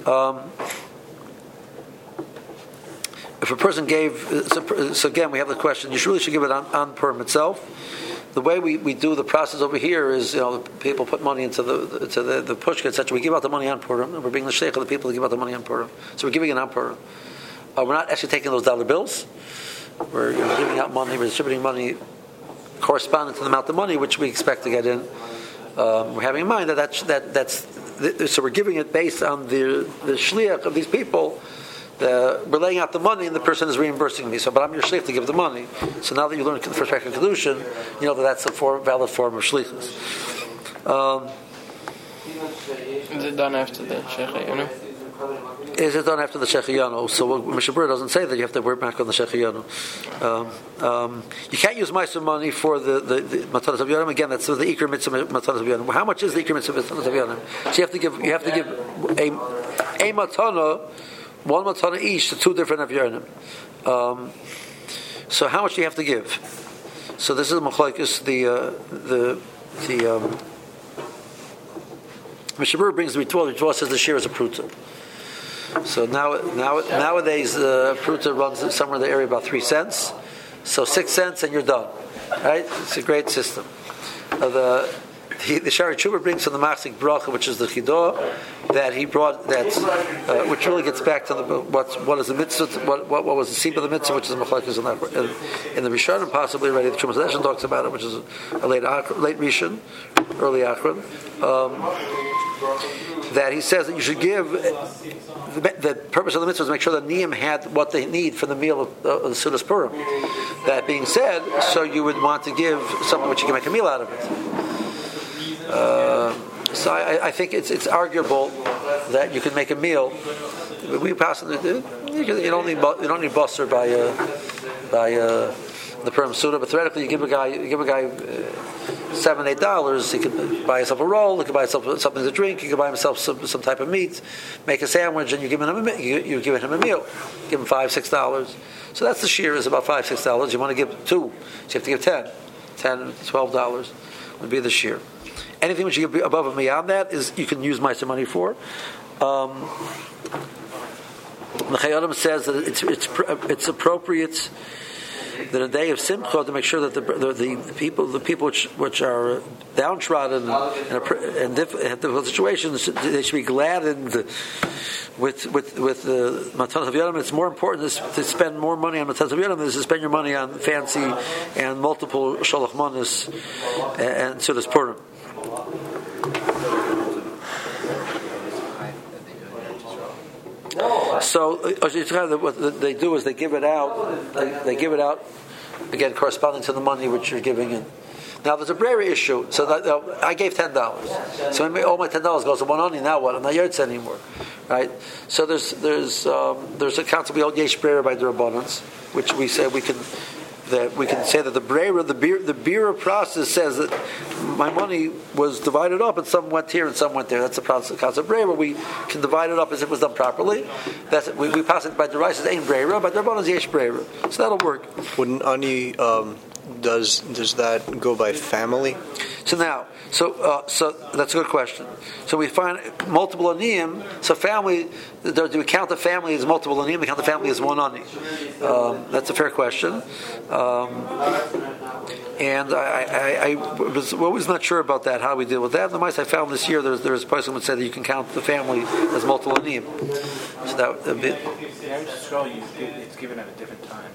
If a person gave, so again we have the question, you really should give it on Purim itself. The way we do the process over here is, people put money into the pushka, etc. We give out the money on Purim, and we're being the sheikh of the people to give out the money on Purim. So we're giving it on Purim. We're not actually taking those dollar bills. We're giving out money, we're distributing money corresponding to the amount of money which we expect to get in. We're having in mind that's so we're giving it based on the shliach of these people. We're laying out the money and the person is reimbursing me. But I'm your shliach to give the money. So now that you learn the first Parak Kedushin, you know that's a valid form of shlichus. Is it done after the Shechayanu? Is it done after the Shechayanu? So Mishnah Berurah doesn't say that you have to work back on the Shechayanu. You can't use Meiser money for the Matanas Hav Yonim. Again, that's the Iker Mitzvah Matanas Hav Yonim. How much is the Iker Mitzvah Matanas Hav Yonim? So you have to give a matana. One matana each to 2 different Avyonim. So how much do you have to give? So this is machlokes. The Mishnah Berurah brings the Ritva. The Ritva says the share is a pruta. So nowadays pruta runs somewhere in the area about 3 cents. So 6 cents and you're done. Right? It's a great system. The Shari Tshuva brings from the Machzik Bracha, which is the Chidah, that he brought which really gets back to what is the mitzvah, what was the seed of the mitzvah, which is the machlokes in the Rishonim, possibly already. The Chumash Zeshan talks about it, which is a late Rishon, early Achron. That he says that you should give. The purpose of the mitzvah is to make sure that Niyam had what they need for the meal of the Sudas Purim. That being said, so you would want to give something which you can make a meal out of it. So I think it's arguable that you can make a meal. We pass you don't need busser by the Purim Suda, but theoretically you give a guy $7-8. He could buy himself a roll. He could buy himself something to drink. He could buy himself some type of meat, make a sandwich, and you're giving him a meal. Give him $5-6. So that's the shear is about $5-6. You want to give 2, so you have to give $10, $12. would be the shear. Anything which you give above and beyond that is you can use Meiser money for. The Chayyim says that it's appropriate that a day of Simcha to make sure that the people which are downtrodden and difficult situations, they should be gladdened with the Matanos Yom. It's more important to spend more money on Matanos Yom than to spend your money on fancy and multiple Shalach Manos and Sudas Purim. So what they do is they give it out. They give it out again, corresponding to the money which you're giving in. Now there's a brera issue. So that, I gave $10. So all my $10 goes to one only. Now what? I'm not yotze anymore, right? So there's a concept we call yesh brera by the Rabbanans, which we say we can say that the brera, the bira process says that my money was divided up and some went here and some went there. That's the concept of brera. We can divide it up as if it was done properly. That's we pass it by the rice as ain't brera, by the Rabbanans yesh brera. So that'll work. Wouldn't ani does that go by family? So that's a good question. So we find multiple aniyim. So family, do we count the family as multiple aniyim? We count the family as one ani. That's a fair question. And I was always not sure about that. How we deal with that. The mice I found this year, there's a person who would say that you can count the family as multiple aniyim. So that would be. It's given at a different time.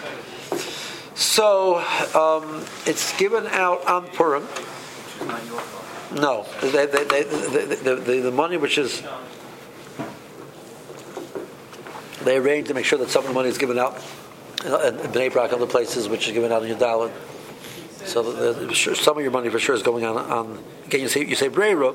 So it's given out on Purim. No, the money which is they arrange to make sure that some of the money is given out in Bnei Brak, other places which is given out in your Dalet. So some of your money for sure is going on. Again, you say Breira,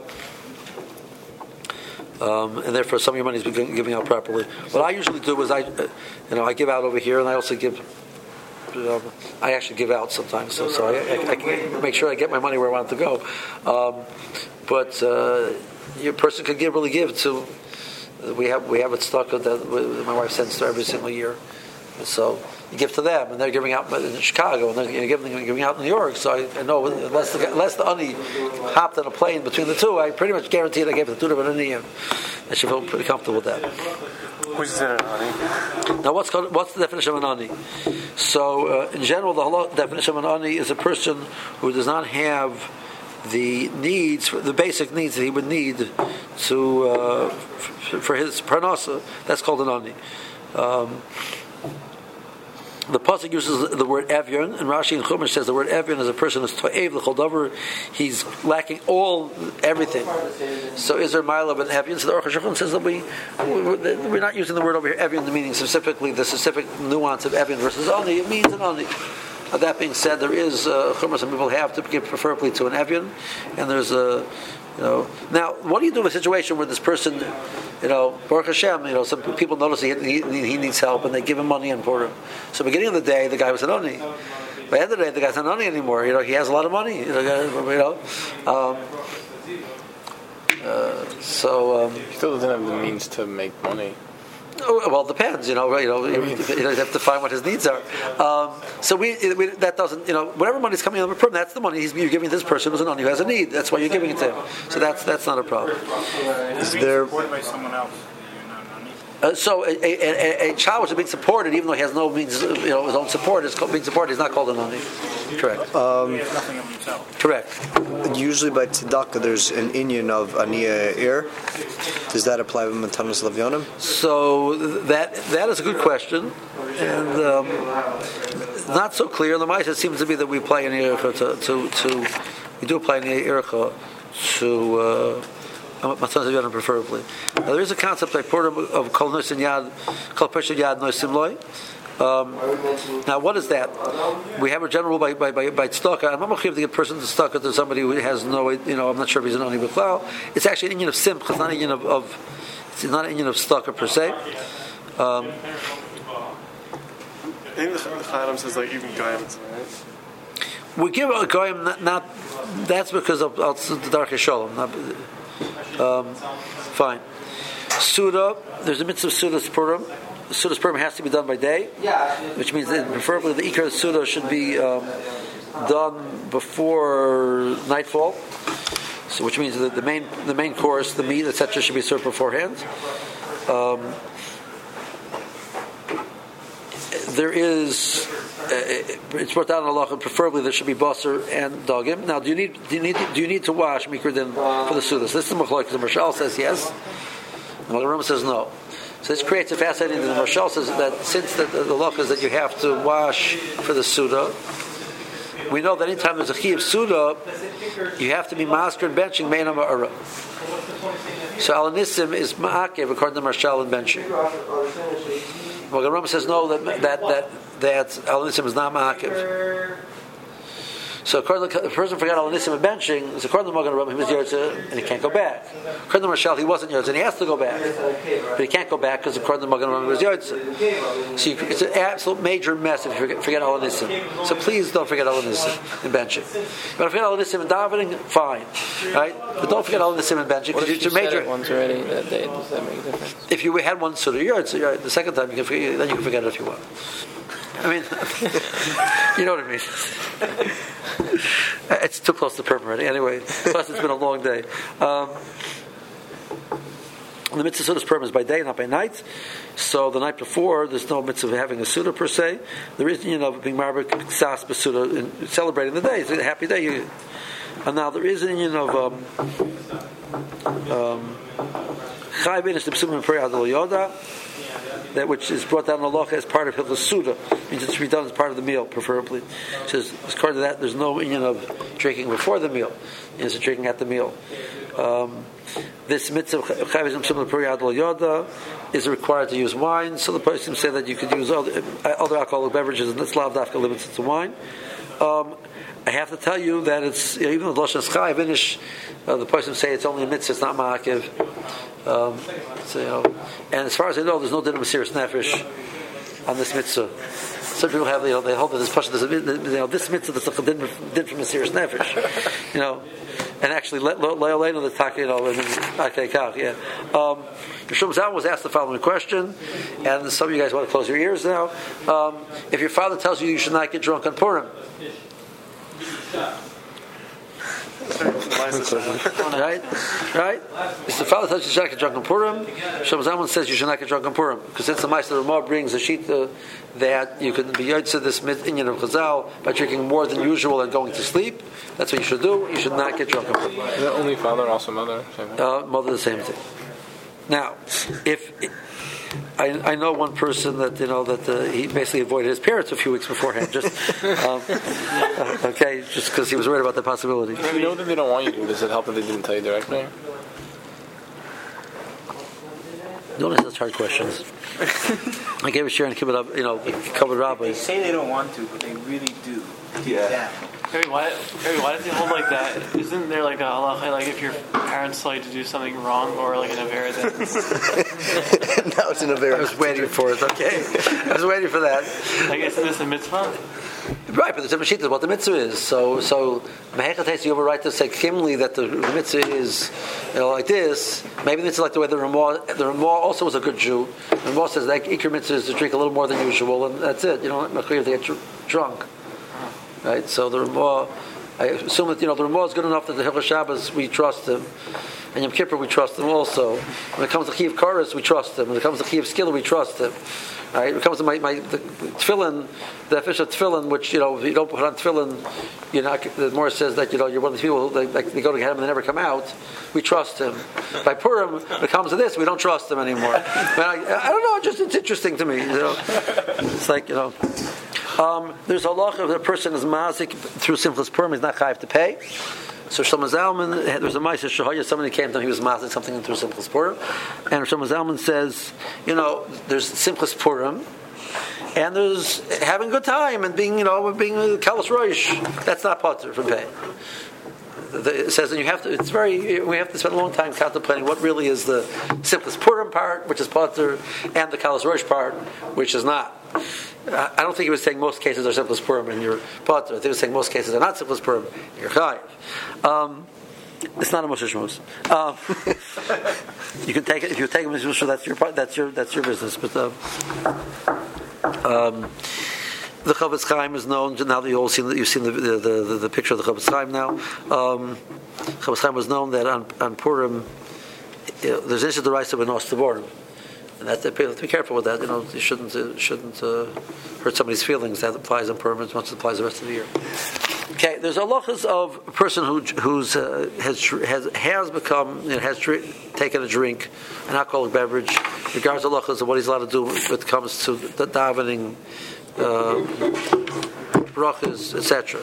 and therefore some of your money is giving out properly. What I usually do is I give out over here, and I also give. I actually give out sometimes, so I can make sure I get my money where I want it to go. But your person can really give to. We have it stuck that my wife sends to every single year. So you give to them, and they're giving out in Chicago, and they're giving out in New York. So I know unless the ani hopped on a plane between the two, I pretty much guaranteed I gave it to two different ani, and I should feel pretty comfortable with that. Who's an ani? Now, what's the definition of an ani? So, in general, the definition of an ani is a person who does not have the needs, the basic needs that he would need to for his parnasa. That's called an ani. The pasuk uses the word evyon, and Rashi and Chumash says the word evyon is a person who's to'ev l'chol. He's lacking everything. So is there mile of an evyon? So the Aruch HaShulchan says that we're not using the word over here evyon, the meaning specifically the specific nuance of evyon versus ani. It means an ani. That being said, there is Chumash some people have to give preferably to an evyon, and there's a. Now, what do you do in a situation where this person, Baruch Hashem, some people notice he needs help and they give him money and pour him. So, beginning of the day, the guy was an oni. By the end of the day, the guy's not an oni anymore. He has a lot of money. He still doesn't have the means to make money. Well, it depends. You have to find what his needs are. So that doesn't. Whatever money's coming in the Purim, that's the money you're giving to this person who's an ani who has a need. That's why you're giving it to him. So that's not a problem. Is there supported by someone else? So a child which is being supported, even though he has no means, his own support, is being supported. He's not called an ani. Correct. He has nothing of himself. Correct. Usually by tzedakah, there's an inyan of aniyah ir. Does that apply with Matanos Lavyonim? So that is a good question, and not so clear. The Ma'aseh seems to be that we apply an ircha we do apply an ircha to. Matanos Lavyonim preferably. Now, there is a concept like Purim of kol nosim yad, kol peshet yad nosim loy. Now, what is that? We have a general rule by tzedakah. I'm not going to give a person to tzedakah to somebody who has no, I'm not sure if he's an ani b'chlal. It's actually an inyan of simcha. It's not an inyan it's not an inyan of tzedakah per se. I think the Chayyim says even goyim, right? We give a goyim not that's because of the darkei shalom. Fine. Suda, there's a mitzvah of Suda's Purim. Suda's Purim has to be done by day, which means that preferably the Ikar Suda should be done before nightfall. So, which means that the main course, the meat, etc., should be served beforehand. There is, it's brought down in halacha. Preferably, there should be basar and dagim. Now, do you need to wash mikra din for the sudas? This is the machlokes. The Marshal says yes. The Rambam says no. So this creates a fascinating thing. The Marshal says that since the halacha is that you have to wash for the suda, we know that anytime there's a chi of suda, you have to be masker and benching meina ma'ara. So alanissim is ma'akev according to Marshal and benching. Well, the Rambam says no, that alanissim is not ma'akev. So according to the person forgot alanissim and benching, so according to the Rambam, he was yotze and he can't go back. According to Marshal, he wasn't yotze and he has to go back, but he can't go back because according to the Rambam, he was yotze. So it's an absolute major mess if you forget alanissim. So please don't forget alanissim and benching. But if you forget alanissim and davening, fine, right? But don't forget alanissim and benching because it's a major. Once already that day, does that make a difference? If you had one suda yotze, the second time then you can forget it if you want. I mean, you know what I mean. It's too close to Purim already. Anyway, plus it's been a long day. The mitzvah of Purim is by day, not by night. So the night before, there's no mitzvah of having a suda per se. There is, being marbek sas b'suda and celebrating the day. It's a happy day. And now there is an union of chayv inish the psumim periyad yoda, that which is brought down in halacha as part of Hilchos Suda. It means it should be done as part of the meal, preferably. It says, as part of that, there's no union of drinking before the meal. It's drinking at the meal. This mitzvah yoda is required to use wine. So the person say that you could use other alcoholic beverages, and that's lav dafka limited to wine. I have to tell you that it's even the lashon chayv inish. The person say it's only a mitzvah, it's not ma'akev. And as far as I know, there's no din of Mesiras Nefesh on this mitzvah. Some people have, they hold that this this mitzvah that's a din from Mesiras Nefesh, and actually, Le'aleinu the tak, Rishon Zalman was asked the following question, and some of you guys want to close your ears now. If your father tells you should not get drunk on Purim, right? If the father tells you should not get drunk on Purim, Rishon Zalman says you should not get drunk on Purim, because since the Meister Ramah brings a shita that you can be yotze this inyan of Chazal by drinking more than usual and going to sleep, that's what you should do. You should not get drunk on Purim. Is that only father, also mother? Mother, the same thing. Now, if I know one person that he basically avoided his parents a few weeks beforehand, just just because he was worried about the possibility. If you know that they don't want you to, does it help that they didn't tell you directly? Don't ask such hard questions. I gave a share and covered rabbi. They say they don't want to, but they really do. Yeah. Harry, why does he hold like that? Isn't there like a halacha, like if your parents tell you to do something wrong or like an avera, then Now it's an avera. I was waiting for it. Okay, I was waiting for that. like isn't this a mitzvah? Right, but the Shita is what the mitzvah is. So Mehechates, you have a right to say kimli that the mitzvah is like this. Maybe the mitzvah like the way the Ramah also was a good Jew. The Ramah says that Iker mitzvah is to drink a little more than usual, and that's it. You don't have to get drunk. Right, so the Ramah, I assume that the Ramah is good enough that the Hilchos Shabbos we trust him, and Yom Kippur we trust him also. When it comes to Chi of Karas, we trust him. When it comes to Chi of Skila, we trust him. Right? When it comes to the tefillin, the official tefillin, which if you don't put on tefillin, you're not. The Morah says that you're one of the people who they go to Gehenna and they never come out. We trust him. By Purim, when it comes to this, we don't trust him anymore. But I don't know. It's interesting to me. It's like there's a law of a person is mazik through simplest Purim, he's not chayiv to pay. So Shlomo Zalman, there's a Ma'aser Shahaya, somebody came to him, he was mazik something through simplest Purim, and Shlomo Zalman says, there's simplest Purim, and there's having a good time and being Kalas Roish. That's not potter from pay. It says that we have to spend a long time contemplating what really is the simplest Purim part, which is potter, and the Kalas Roish part, which is not. I don't think he was saying most cases are simplest Purim and you're potter. I think he was saying most cases are not simplest Purim and you're chayiv. It's not a Moshe Shmos. You can take it if you take a Moshe Shmos. That's your business. But The Chavetz Chaim is known now that you've seen the picture of the Chavetz Chaim now. Chavetz Chaim was known that on Purim there's an issue the rights of an Ostaborim, and that you have to be careful with that. You shouldn't hurt somebody's feelings. That applies on Purim as much as it applies the rest of the year. Okay, there's halachas of a person who has become taken a drink, an alcoholic beverage. Regards halachas of what he's allowed to do when it comes to the davening, brachas, etc.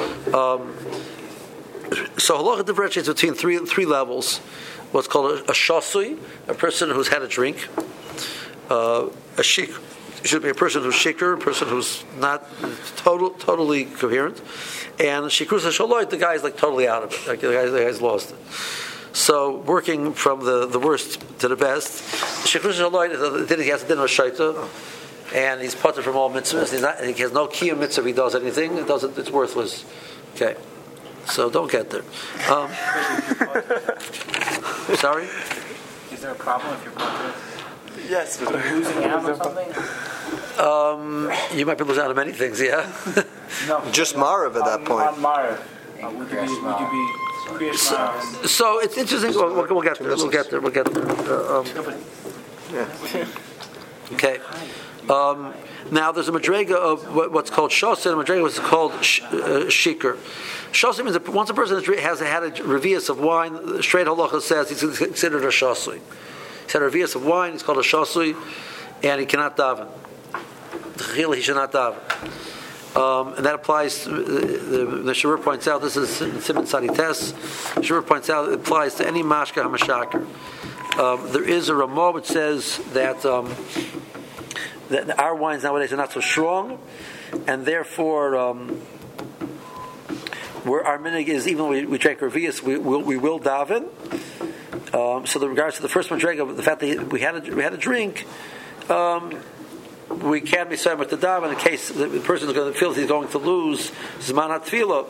So halacha differentiates between three levels. What's called a shasui, a person who's had a drink. A shik should be a person who's shikr, a person who's not totally coherent. And shikrus hashaloit, the guy's like totally out of it. Like the guy's lost it. So working from the worst to the best, shikrus hashaloit, he has a dinner shaita, and he's parted from all mitzvahs. He has no kiyum mitzvah if he does anything. It's worthless. Okay. So don't get there. Sorry? Is there a problem if you're part Yes. losing out on something? You might be losing out on many things, yeah? No. Just Marav at that point. On Marav. Would you be Kriyash Marav? So it's interesting. We'll get there. We'll get there. Okay. Now there's a madrega of what's called shosim, and a madrega what's called shikr. Shosim means that once a person has had a revius of wine, straight halacha says he's considered a shasui. He's had a revius of wine, he's called a shasui, and he cannot daven. He should not daven. And that applies, the Shavur points out, this is Simon Sadites, the Shavur points out it applies to any mashka hamashakar. There is a Ramah which says that our wines nowadays are not so strong, and therefore where our minig is, even though we drank revius, we will daven. So in regards to the first madrega, the fact that we had a drink, we can't be silent with the daven in case the person is going to feel he's going to lose zman hatfilah.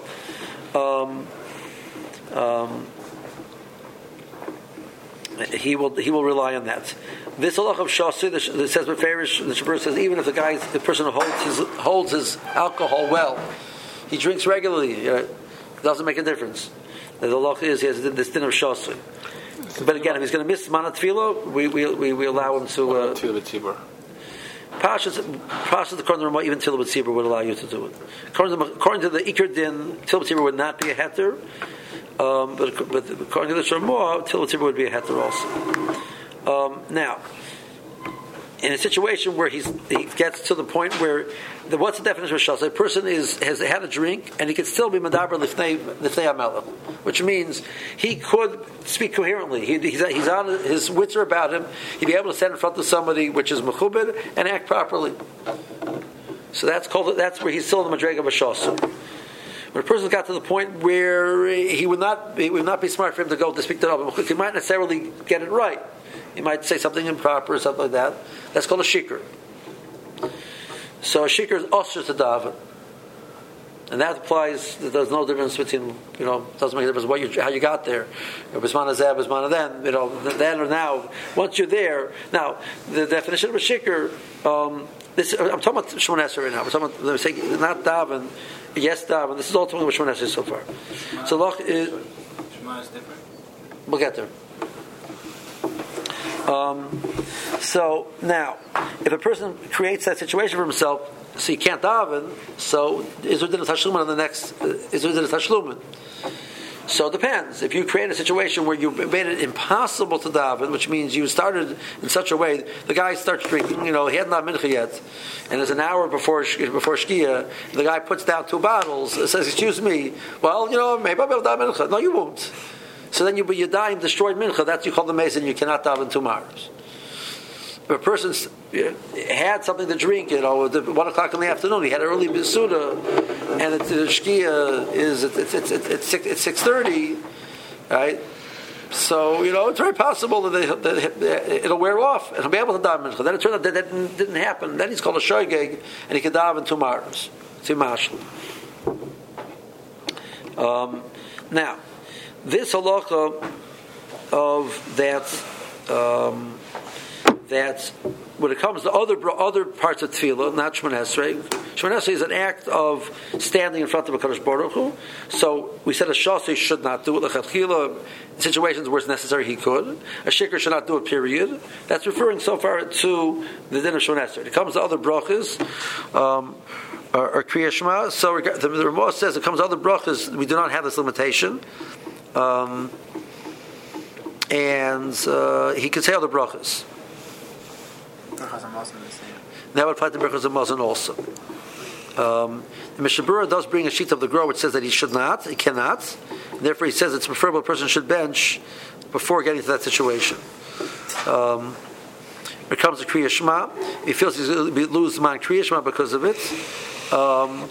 He will rely on that. This halach of shasi that says beferish, the Shabbat says even if the person who holds his alcohol well, he drinks regularly, it doesn't make a difference. The halach is he has this din of shasi. But again, if he's going to miss manat tefillah, we allow him to. Pashas according to the Ramah, even Tzilah B'tzibur would allow you to do it. According to the Iker Din, Tzilah B'tzibur would not be a heter. But according to the Ramah, Tzilah B'tzibur would be a heter also. Now, in a situation where he gets to the point where what's the definition of shas? A person has had a drink and he can still be medaber lifnei hamelech, which means he could speak coherently. He's on his wits are about him. He'd be able to stand in front of somebody which is mechubed and act properly. So that's where he's still in the madrega of a shas. When a person got to the point where it would not be smart for him to go to speak to Rabbi, because he might necessarily get it right. He might say something improper or something like that. That's called a shikr. So a shikr is osher to daven, and that applies. There's no difference between doesn't make a difference how you got there. Bismana zeh, bismana then. Then or now. Once you're there, now the definition of a shikr. I'm talking about Shemona Esrei right now. We're talking about not daven. Yes, daven. This is ultimately what Shemona Esrei is so far. So loch is. Shema is different. We'll get there. So now, if a person creates that situation for himself, so he can't daven, so is there din of tashlumin on the next? Is there din of tashlumin? So it depends. If you create a situation where you made it impossible to daven, which means you started in such a way, the guy starts drinking. He hadn't had mincha yet, and there's an hour before shkia. The guy puts down 2 bottles. Says, "Excuse me, well, maybe I'll be able to daven mincha." No, you won't. So then you die and destroyed mincha. That's you call the mason. You cannot daven 2 hours. If a person had something to drink, at 1 o'clock in the afternoon, he had an early bisuda, and the shkia is it's 6:30, right? So it's very possible that it'll wear off and he'll be able to daven mincha. Then it turned out that didn't happen. Then he's called a shoygeg, and he can daven 2 hours. Now, this halacha of that that when it comes to other parts of tefillah, not Shemon Esrei, Shemon Esrei is an act of standing in front of a Kadosh Baruch Hu. So we said a shasei should not do it. Lechatchila, in situations where it's necessary, he could. A shikr should not do it. Period. That's referring so far to the din of Shemon Esrei. It comes to other brachas. Or Kriya Shema. So the Ramah says it comes to other brachas. We do not have this limitation. And he can say other brachas. That would apply to brachas of Mazon also. The Mishnah Berurah does bring a sheet of the Gra which says that he should not, he cannot. And therefore, he says it's preferable a person should bench before getting to that situation. When it comes to Kriya Shema, he feels he's going to lose the mind Kriya Shema because of it. So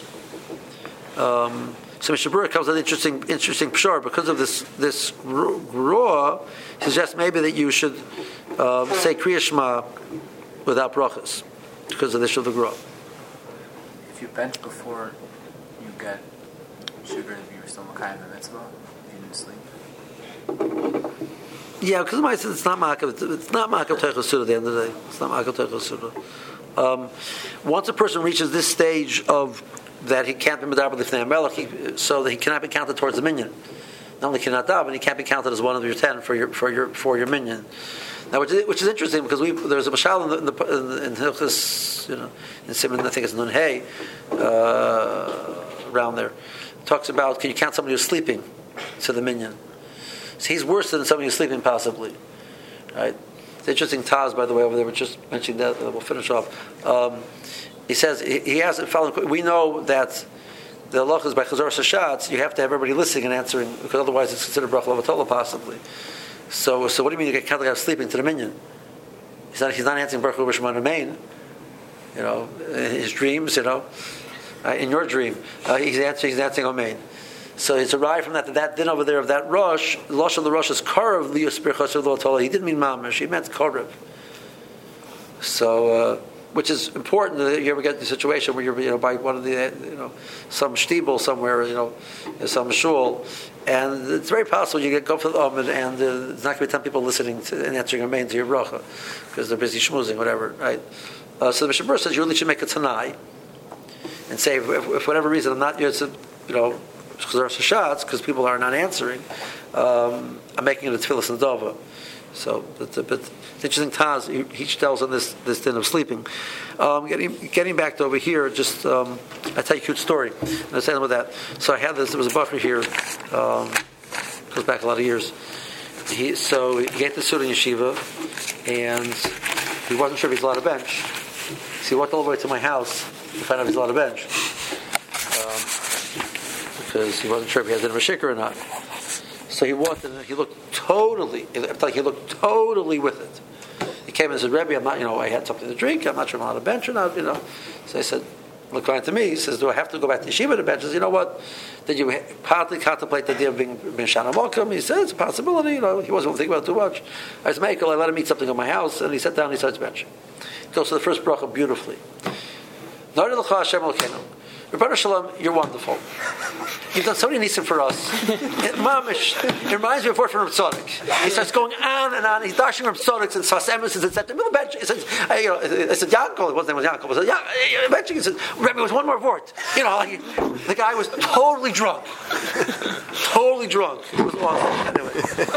Mishnah Berurah comes with an interesting pshar because of this Gra. Suggests maybe that you should say Kriya Shema without brachas because of this of the Gra. If you bench before you get sugar, you were still makayim the mitzvah if you didn't sleep. Yeah, because it's not ma'akav. It's not ma'akav teichos suda at the end of the day. It's not ma'akav teichos suda. Once a person reaches this stage of that he can't be medaber l'fnei melech, so that he cannot be counted towards the minyan. Not only cannot daven, he can't be counted as one of your 10 for your minyan. Now, which is interesting because there's a mashal in Hilchos, in Simon, I think it's Nun Hey, around there, talks about can you count somebody who's sleeping to the minyan? So he's worse than somebody who's sleeping possibly, right? It's interesting. Taz, by the way, over there, we're just mentioning that. We'll finish off. He says he has it following. We know that the halachas is by Chazor Sashatz, you have to have everybody listening and answering, because otherwise it's considered bracha l'vatala possibly. So what do you mean you get counted out sleeping to the minyan? He's not answering bracha l'shman remain. In his dreams, in your dream, he's answering amen. So it's arrived from that din over there of that Rosh. The Rosh of the Rosh is Karev Lius Birchas L'Vatala. He didn't mean Mamish. He meant Karev. So, which is important that you ever get in a situation where you're, by one of the, some shtibel somewhere, some shul, and it's very possible you go for the Amid and there's not going to be 10 people listening to and answering amen to your bracha because they're busy schmoozing, whatever, right? So the Mishnah Berurah says you really should make a tanai and say if for whatever reason I'm not, because people are not answering, I'm making it a tefillas nadava. So, but interesting. Taz he tells on this din of sleeping. Getting back to over here, just I tell you a cute story. And I end with that. So I had this. There was a buffer here. Goes back a lot of years. He gave the suit in yeshiva, and he wasn't sure if he's allowed to bench. So he walked all the way to my house to find out if he's allowed to bench. Because he wasn't sure if he had a shikr or not. So he walked in and he looked totally with it. He came and said, Rebbe, I'm not, I had something to drink, I'm not sure I'm allowed to bench or not, So I said, look right to me. He says, do I have to go back to yeshiva to bench? He says, you know what? Did you partly contemplate the idea of being Shana Malkum? He said, it's a possibility, he wasn't thinking about it too much. I said, Michael, I let him eat something at my house, and he sat down and he starts benching. He goes to the first bracha beautifully. Rebbeinu Shalom, you're wonderful. You've done so many nisim for us. It reminds me of a word from Reb Tzadok. He starts going on and on. He's dashing Reb Tzadok and Sas Emes and said, he says, I said, Yankov, his name was Yankov. I said, he said, Rebbe, was one more word. The guy was totally drunk. Totally drunk. It was awesome. Anyway.